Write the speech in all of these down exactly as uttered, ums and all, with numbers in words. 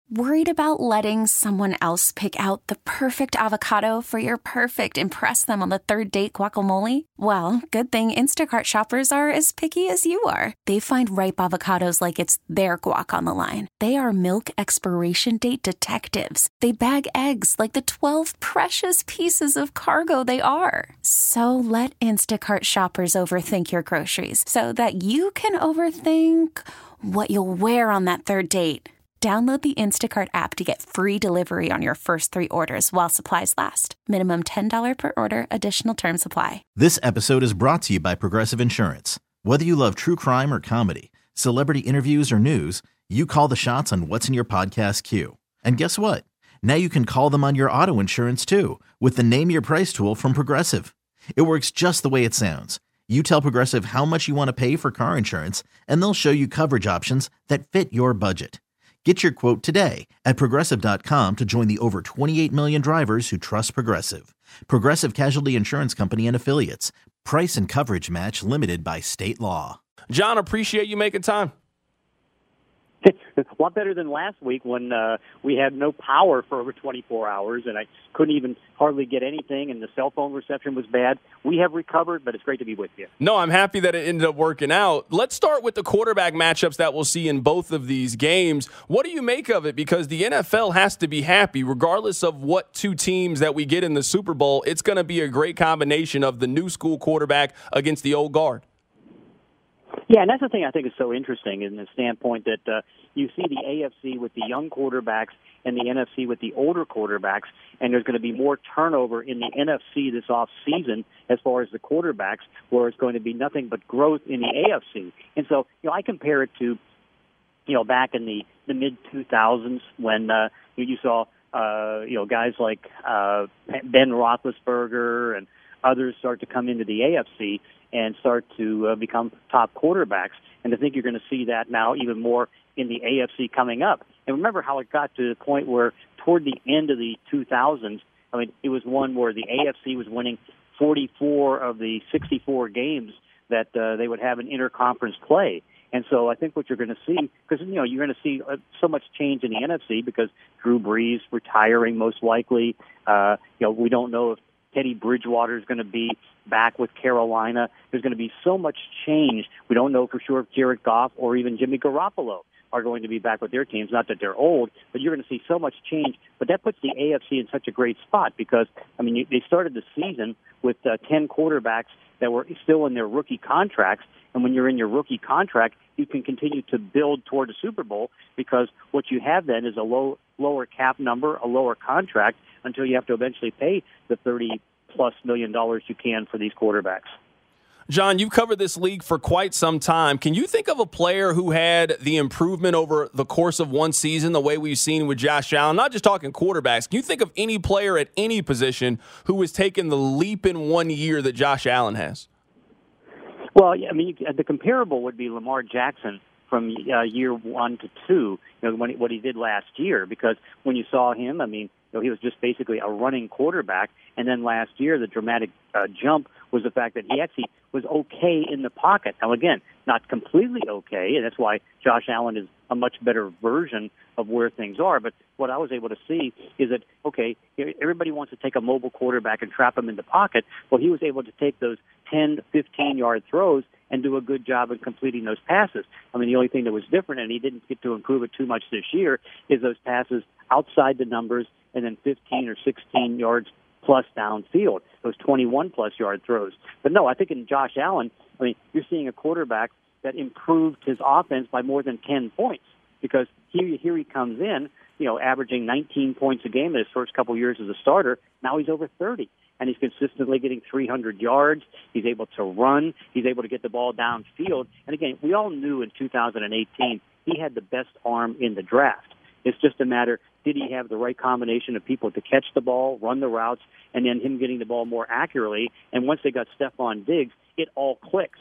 Worried about letting someone else pick out the perfect avocado for your perfect impress them on the third date guacamole? Well, good thing Instacart shoppers are as picky as you are. They find ripe avocados like it's their guac on the line. They are milk expiration date detectives. They bag eggs like the twelve precious pieces of cargo they are. So let Instacart shoppers overthink your groceries so that you can overthink what you'll wear on that third date. Download the Instacart app to get free delivery on your first three orders while supplies last. Minimum ten dollars per order. Additional terms apply. This episode is brought to you by Progressive Insurance. Whether you love true crime or comedy, celebrity interviews or news, you call the shots on what's in your podcast queue. And guess what? Now you can call them on your auto insurance too with the Name Your Price tool from Progressive. It works just the way it sounds. You tell Progressive how much you want to pay for car insurance, and they'll show you coverage options that fit your budget. Get your quote today at Progressive dot com to join the over twenty-eight million drivers who trust Progressive. Progressive Casualty Insurance Company and Affiliates. Price and coverage match limited by state law. John, appreciate you making time. It's a lot better than last week when uh, we had no power for over twenty-four hours and I couldn't even hardly get anything and the cell phone reception was bad. We have recovered, but it's great to be with you. No, I'm happy that it ended up working out. Let's start with the quarterback matchups that we'll see in both of these games. What do you make of it? Because the N F L has to be happy, regardless of what two teams that we get in the Super Bowl. It's going to be a great combination of the new school quarterback against the old guard. Yeah, and that's the thing I think is so interesting in the standpoint that uh, you see the A F C with the young quarterbacks and the N F C with the older quarterbacks, and there's going to be more turnover in the N F C this off season as far as the quarterbacks, where it's going to be nothing but growth in the A F C. And so, you know, I compare it to, you know, back in the, the mid two thousands when uh, you saw, uh, you know, guys like uh, Ben Roethlisberger and others start to come into the A F C and start to uh, become top quarterbacks. And I think you're going to see that now even more in the A F C coming up. And remember how it got to the point where toward the end of the two thousands, I mean, it was one where the A F C was winning forty-four of the sixty-four games that uh, they would have in interconference play. And so I think what you're going to see, because, you know, you're going to see uh, so much change in the N F C because Drew Brees retiring most likely. Uh, you know, we don't know if Teddy Bridgewater is going to be back with Carolina. There's going to be so much change. We don't know for sure if Jared Goff or even Jimmy Garoppolo are going to be back with their teams. Not that they're old, but you're going to see so much change. But that puts the A F C in such a great spot because, I mean, you, they started the season with uh, ten quarterbacks that were still in their rookie contracts. And when you're in your rookie contract, you can continue to build toward a Super Bowl because what you have then is a low, lower cap number, a lower contract, until you have to eventually pay the thirty-plus million dollars you can for these quarterbacks. John, you've covered this league for quite some time. Can you think of a player who had the improvement over the course of one season, the way we've seen with Josh Allen? Not just talking quarterbacks. Can you think of any player at any position who has taken the leap in one year that Josh Allen has? Well, I mean, the comparable would be Lamar Jackson from uh, year one to two, you know, when he, what he did last year. Because when you saw him, I mean, you know, he was just basically a running quarterback. And then last year, the dramatic uh, jump was the fact that he actually was okay in the pocket. Now, again, not completely okay, and that's why Josh Allen is a much better version of where things are. But what I was able to see is that, okay, everybody wants to take a mobile quarterback and trap him in the pocket. Well, he was able to take those ten, fifteen-yard throws and do a good job of completing those passes. I mean, the only thing that was different, and he didn't get to improve it too much this year, is those passes outside the numbers and then fifteen or sixteen yards plus downfield, those twenty-one plus yard throws. But no, I think in Josh Allen, I mean, you're seeing a quarterback that improved his offense by more than ten points because here, here he comes in, you know, averaging nineteen points a game in his first couple years as a starter. Now he's over thirty, and he's consistently getting three hundred yards. He's able to run. He's able to get the ball downfield. And again, we all knew in two thousand eighteen he had the best arm in the draft. It's just a matter, did he have the right combination of people to catch the ball, run the routes, and then him getting the ball more accurately? And once they got Stephon Diggs, it all clicked.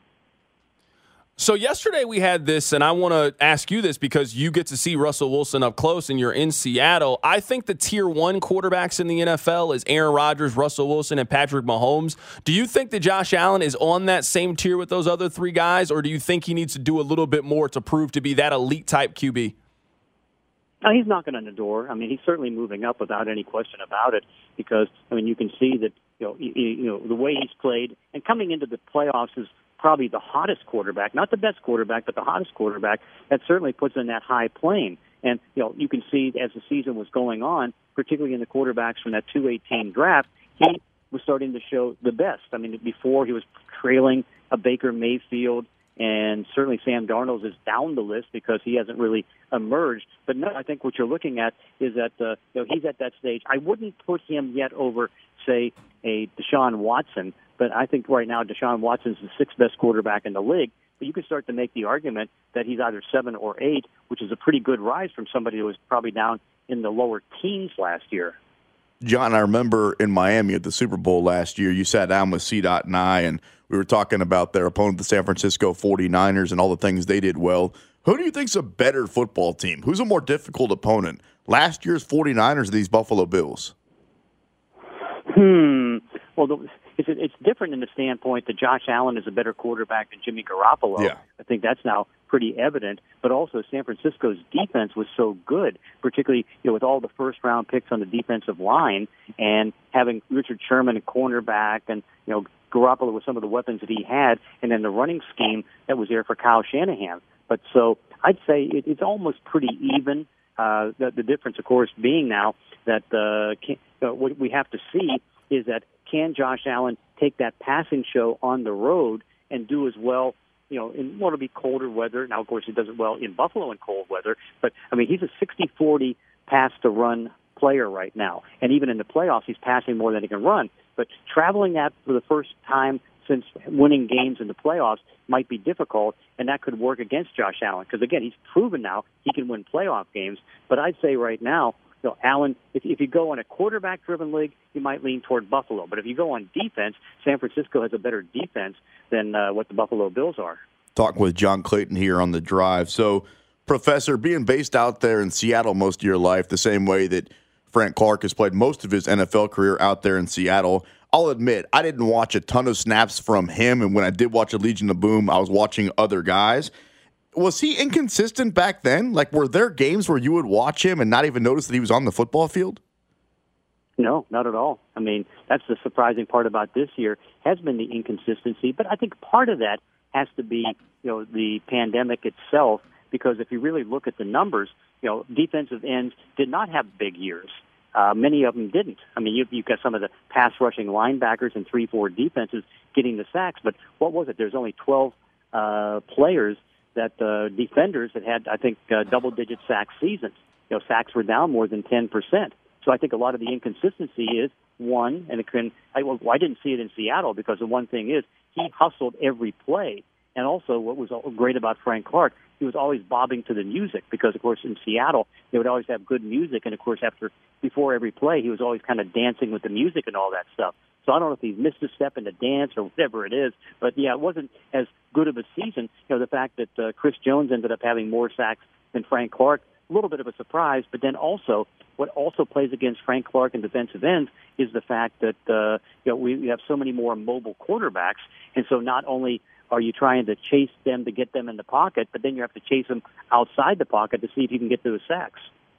So yesterday we had this, and I want to ask you this because you get to see Russell Wilson up close and you're in Seattle. I think the tier one quarterbacks in the N F L is Aaron Rodgers, Russell Wilson, and Patrick Mahomes. Do you think that Josh Allen is on that same tier with those other three guys, or do you think he needs to do a little bit more to prove to be that elite type Q B? Now, he's knocking on the door. I mean, he's certainly moving up without any question about it because, I mean, you can see that, you know, you, you know the way he's played and coming into the playoffs is probably the hottest quarterback, not the best quarterback, but the hottest quarterback. That certainly puts in that high plane. And, you know, you can see as the season was going on, particularly in the quarterbacks from that two eighteen draft, he was starting to show the best. I mean, before he was trailing a Baker Mayfield, and certainly Sam Darnold is down the list because he hasn't really emerged. But no, I think what you're looking at is that uh, you know, he's at that stage. I wouldn't put him yet over, say, a Deshaun Watson, but I think right now Deshaun Watson's the sixth best quarterback in the league. But you can start to make the argument that he's either seven or eight, which is a pretty good rise from somebody who was probably down in the lower teens last year. John, I remember in Miami at the Super Bowl last year, you sat down with C. Dot and I, and we were talking about their opponent, the San Francisco forty-niners, and all the things they did well. Who do you think's a better football team? Who's a more difficult opponent? Last year's forty-niners or these Buffalo Bills? Hmm. Well, the, it's, it's different in the standpoint that Josh Allen is a better quarterback than Jimmy Garoppolo. Yeah. I think that's now pretty evident. But also San Francisco's defense was so good, particularly you know with all the first-round picks on the defensive line and having Richard Sherman at cornerback and you know Garoppolo with some of the weapons that he had, and then the running scheme that was there for Kyle Shanahan. But so I'd say it, it's almost pretty even. Uh, the, the difference, of course, being now that uh, can, uh, what we have to see is that can Josh Allen take that passing show on the road and do as well, you know, in what will be colder weather. Now, of course, he does it well in Buffalo in cold weather. But, I mean, he's a sixty forty pass-to-run player right now. And even in the playoffs, he's passing more than he can run. But traveling that for the first time since winning games in the playoffs might be difficult, and that could work against Josh Allen. Because, again, he's proven now he can win playoff games. But I'd say right now, you know, Allen, if, if you go on a quarterback-driven league, you might lean toward Buffalo. But if you go on defense, San Francisco has a better defense than uh, what the Buffalo Bills are. Talking with John Clayton here on The Drive. So, Professor, being based out there in Seattle most of your life, the same way that Frank Clark has played most of his N F L career out there in Seattle, I'll admit, I didn't watch a ton of snaps from him, and when I did watch a Legion of Boom, I was watching other guys. Was he inconsistent back then? Like, were there games where you would watch him and not even notice that he was on the football field? No, not at all. I mean, that's the surprising part about this year, has been the inconsistency. But I think part of that has to be, you know, the pandemic itself, because if you really look at the numbers, you know, defensive ends did not have big years. Uh, many of them didn't. I mean, you, you've got some of the pass-rushing linebackers and three four defenses getting the sacks, but what was it? There's only twelve uh, players that uh, defenders that had, I think, uh, double-digit sack seasons. You know, sacks were down more than ten percent. So I think a lot of the inconsistency is, one, and it can, I, well, I didn't see it in Seattle because the one thing is he hustled every play. And also what was great about Frank Clark, he was always bobbing to the music because, of course, in Seattle, they would always have good music. And, of course, after before every play, he was always kind of dancing with the music and all that stuff. So I don't know if he missed a step in the dance or whatever it is. But, yeah, it wasn't as good of a season. You know, the fact that uh, Chris Jones ended up having more sacks than Frank Clark, a little bit of a surprise. But then also what also plays against Frank Clark and defensive ends is the fact that, uh, you know, we, we have so many more mobile quarterbacks. And so not only – are you trying to chase them to get them in the pocket, but then you have to chase them outside the pocket to see if you can get those sacks.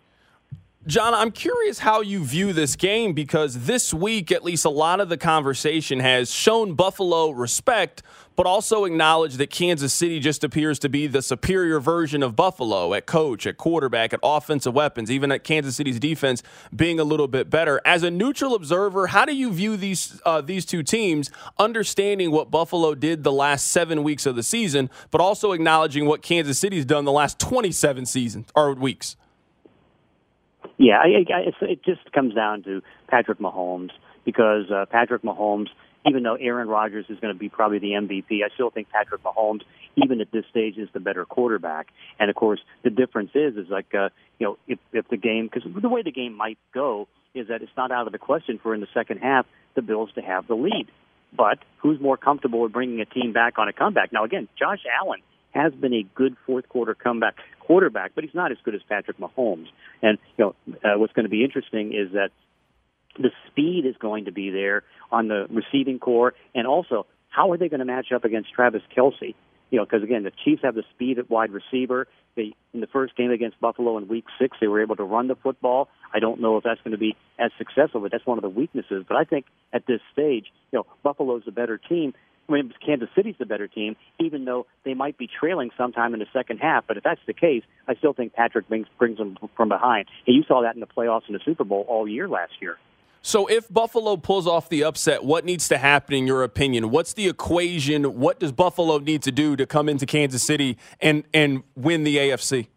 John, I'm curious how you view this game because this week, at least a lot of the conversation has shown Buffalo respect, but also acknowledged that Kansas City just appears to be the superior version of Buffalo at coach, at quarterback, at offensive weapons, even at Kansas City's defense being a little bit better. As a neutral observer, how do you view these uh, these two teams, understanding what Buffalo did the last seven weeks of the season, but also acknowledging what Kansas City's done the last twenty-seven seasons or weeks? Yeah, I, I, it's, it just comes down to Patrick Mahomes because uh, Patrick Mahomes, even though Aaron Rodgers is going to be probably the M V P, I still think Patrick Mahomes, even at this stage, is the better quarterback. And, of course, the difference is, is like, uh, you know, if, if the game, because the way the game might go is that it's not out of the question for in the second half the Bills to have the lead. But who's more comfortable with bringing a team back on a comeback? Now, again, Josh Allen has been a good fourth-quarter comeback quarterback, but he's not as good as Patrick Mahomes. And, you know, uh, what's going to be interesting is that the speed is going to be there on the receiving core, and also how are they going to match up against Travis Kelce? You know, because again, the Chiefs have the speed at wide receiver. They in the first game against Buffalo in Week Six, they were able to run the football. I don't know if that's going to be as successful, but that's one of the weaknesses. But I think at this stage, you know, Buffalo's the better team. I mean, Kansas City's the better team, even though they might be trailing sometime in the second half. But if that's the case, I still think Patrick brings, brings them from behind. And you saw that in the playoffs and the Super Bowl all year last year. So if Buffalo pulls off the upset, what needs to happen in your opinion? What's the equation? What does Buffalo need to do to come into Kansas City and, and win the A F C?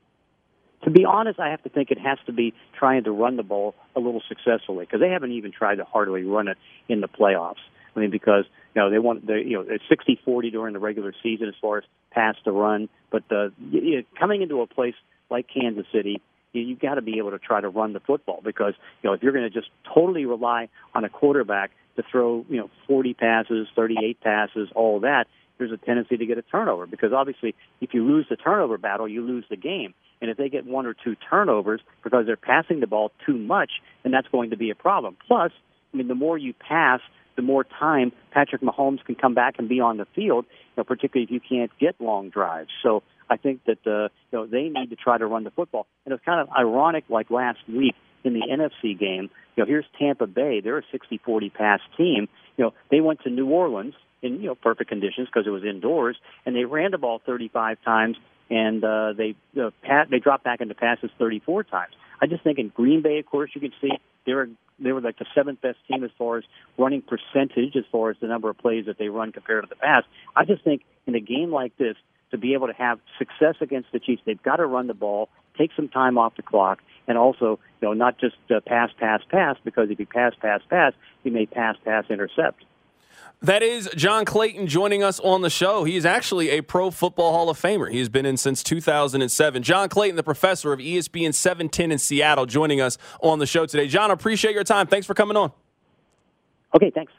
To be honest, I have to think it has to be trying to run the ball a little successfully, because they haven't even tried to hardly run it in the playoffs. I mean, because you know they want the you know it's sixty forty during the regular season as far as pass to run, but uh, you know, coming into a place like Kansas City, you, you've got to be able to try to run the football, because you know if you're going to just totally rely on a quarterback to throw you know forty passes, thirty-eight passes, all of that, there's a tendency to get a turnover, because obviously if you lose the turnover battle, you lose the game. And if they get one or two turnovers because they're passing the ball too much, then that's going to be a problem. Plus, I mean, the more you pass, the more time Patrick Mahomes can come back and be on the field, you know, particularly if you can't get long drives. So I think that uh, you know they need to try to run the football. And it's kind of ironic, like last week in the N F C game, you know, here's Tampa Bay. They're a sixty forty pass team. You know, they went to New Orleans in you know perfect conditions because it was indoors, and they ran the ball thirty-five times, and uh, they uh, pat, they dropped back into passes thirty-four times. I just think in Green Bay, of course, you can see they were they were like the seventh best team as far as running percentage, as far as the number of plays that they run compared to the past. I just think in a game like this, to be able to have success against the Chiefs, they've got to run the ball, take some time off the clock, and also you know not just uh, pass, pass, pass, because if you pass, pass, pass, you may pass, pass, intercept. That is John Clayton joining us on the show. He is actually a Pro Football Hall of Famer. He has been in since two thousand seven. John Clayton, the professor of E S P N seven ten in Seattle, joining us on the show today. John, I appreciate your time. Thanks for coming on. Okay, thanks.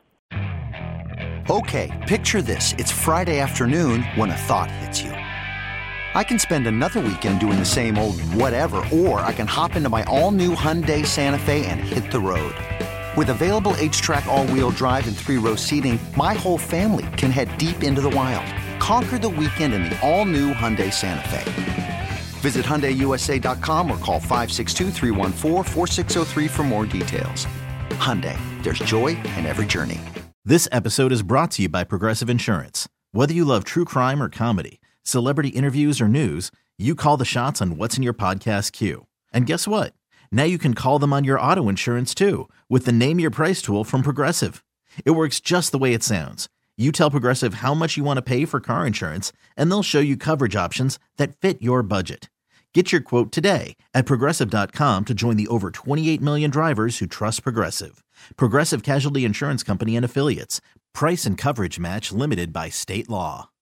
Okay, picture this. It's Friday afternoon when a thought hits you. I can spend another weekend doing the same old whatever, or I can hop into my all-new Hyundai Santa Fe and hit the road. With available H-Track all-wheel drive and three-row seating, my whole family can head deep into the wild. Conquer the weekend in the all-new Hyundai Santa Fe. Visit Hyundai U S A dot com or call five six two, three one four, four six zero three for more details. Hyundai, there's joy in every journey. This episode is brought to you by Progressive Insurance. Whether you love true crime or comedy, celebrity interviews or news, you call the shots on what's in your podcast queue. And guess what? Now you can call them on your auto insurance too, with the Name Your Price tool from Progressive. It works just the way it sounds. You tell Progressive how much you want to pay for car insurance, and they'll show you coverage options that fit your budget. Get your quote today at Progressive dot com to join the over twenty-eight million drivers who trust Progressive. Progressive Casualty Insurance Company and Affiliates. Price and coverage match limited by state law.